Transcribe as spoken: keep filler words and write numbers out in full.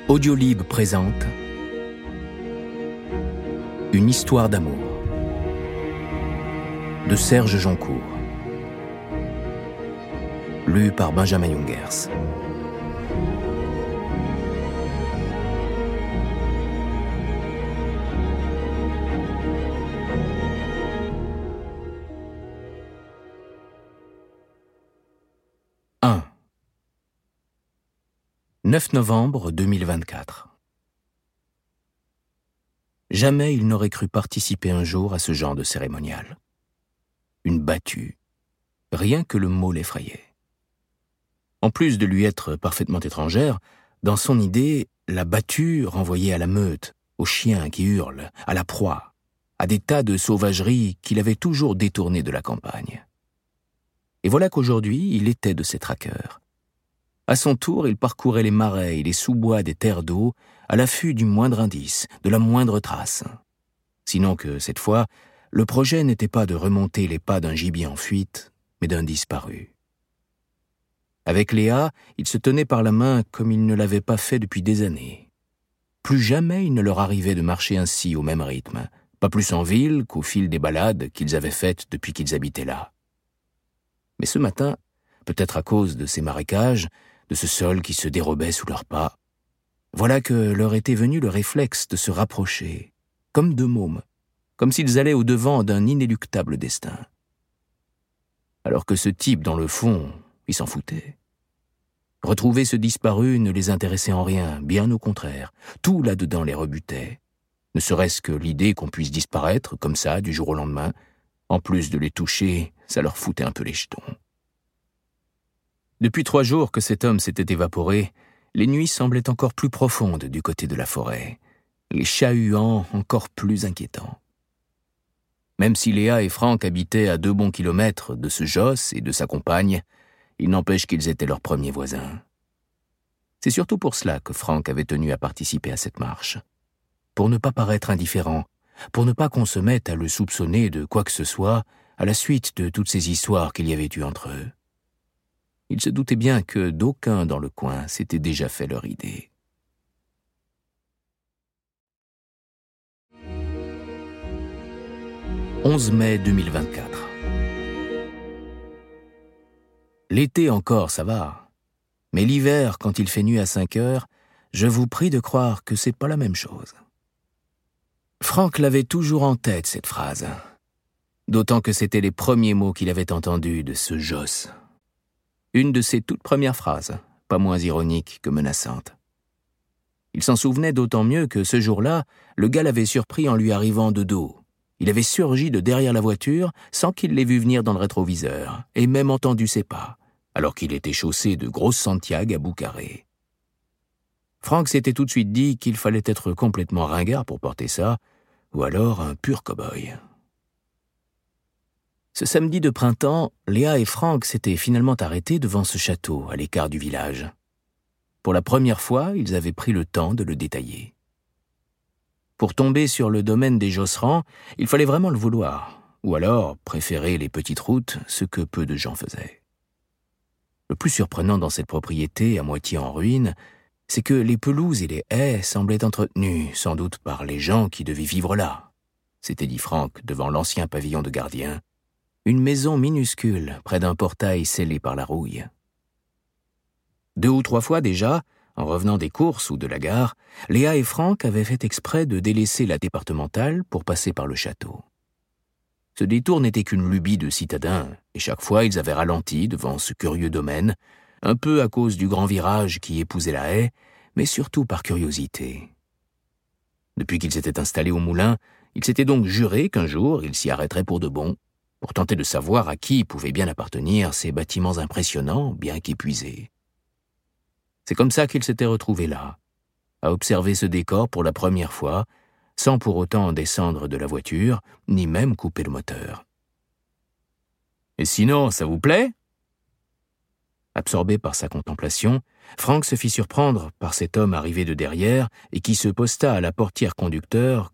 Audiolib présente Une histoire d'amour de Serge Joncourt, lu par Benjamin Jungers. un. neuf novembre deux mille vingt-quatre. Jamais il n'aurait cru participer un jour à ce genre de cérémonial. Une battue, rien que le mot l'effrayait. En plus de lui être parfaitement étrangère, dans son idée, la battue renvoyait à la meute, aux chiens qui hurlent, à la proie, à des tas de sauvageries qu'il avait toujours détournées de la campagne. Et voilà qu'aujourd'hui, il était de ces traqueurs. À son tour, il parcourait les marais et les sous-bois des terres d'eau à l'affût du moindre indice, de la moindre trace. Sinon que, cette fois, le projet n'était pas de remonter les pas d'un gibier en fuite, mais d'un disparu. Avec Léa, il se tenait par la main comme il ne l'avait pas fait depuis des années. Plus jamais il ne leur arrivait de marcher ainsi au même rythme, pas plus en ville qu'au fil des balades qu'ils avaient faites depuis qu'ils habitaient là. Mais ce matin, peut-être à cause de ces marécages, de ce sol qui se dérobait sous leurs pas, voilà que leur était venu le réflexe de se rapprocher, comme deux mômes, comme s'ils allaient au-devant d'un inéluctable destin. Alors que ce type, dans le fond, il s'en foutait. Retrouver ce disparu ne les intéressait en rien, bien au contraire. Tout là-dedans les rebutait. Ne serait-ce que l'idée qu'on puisse disparaître, comme ça, du jour au lendemain. En plus de les toucher, ça leur foutait un peu les jetons. Depuis trois jours que cet homme s'était évaporé, les nuits semblaient encore plus profondes du côté de la forêt, les chats-huants encore plus inquiétants. Même si Léa et Franck habitaient à deux bons kilomètres de ce Josse et de sa compagne, il n'empêche qu'ils étaient leurs premiers voisins. C'est surtout pour cela que Franck avait tenu à participer à cette marche. Pour ne pas paraître indifférent, pour ne pas qu'on se mette à le soupçonner de quoi que ce soit à la suite de toutes ces histoires qu'il y avait eu entre eux. Il se doutait bien que d'aucuns dans le coin s'étaient déjà fait leur idée. onze mai deux mille vingt-quatre. L'été encore, ça va. Mais l'hiver, quand il fait nuit à cinq heures, je vous prie de croire que c'est pas la même chose. Franck l'avait toujours en tête, cette phrase. D'autant que c'était les premiers mots qu'il avait entendus de ce Josse. Une de ses toutes premières phrases, pas moins ironique que menaçante. Il s'en souvenait d'autant mieux que ce jour-là, le gars l'avait surpris en lui arrivant de dos. Il avait surgi de derrière la voiture sans qu'il l'ait vu venir dans le rétroviseur, et même entendu ses pas, alors qu'il était chaussé de grosses Santiago à bout carré. Franck s'était tout de suite dit qu'il fallait être complètement ringard pour porter ça, ou alors un pur cow-boy. Ce samedi de printemps, Léa et Franck s'étaient finalement arrêtés devant ce château, à l'écart du village. Pour la première fois, ils avaient pris le temps de le détailler. Pour tomber sur le domaine des Josserand, il fallait vraiment le vouloir, ou alors préférer les petites routes, ce que peu de gens faisaient. Le plus surprenant dans cette propriété, à moitié en ruine, c'est que les pelouses et les haies semblaient entretenues, sans doute par les gens qui devaient vivre là. S'était dit Franck devant l'ancien pavillon de gardien, une maison minuscule près d'un portail scellé par la rouille. Deux ou trois fois déjà, en revenant des courses ou de la gare, Léa et Franck avaient fait exprès de délaisser la départementale pour passer par le château. Ce détour n'était qu'une lubie de citadins, et chaque fois ils avaient ralenti devant ce curieux domaine, un peu à cause du grand virage qui épousait la haie, mais surtout par curiosité. Depuis qu'ils s'étaient installés au moulin, ils s'étaient donc juré qu'un jour ils s'y arrêteraient pour de bon, pour tenter de savoir à qui pouvaient bien appartenir ces bâtiments impressionnants, bien qu'épuisés. C'est comme ça qu'ils s'étaient retrouvés là, à observer ce décor pour la première fois, sans pour autant descendre de la voiture, ni même couper le moteur. « Et sinon, ça vous plaît ?» Absorbé par sa contemplation, Franck se fit surprendre par cet homme arrivé de derrière et qui se posta à la portière conducteur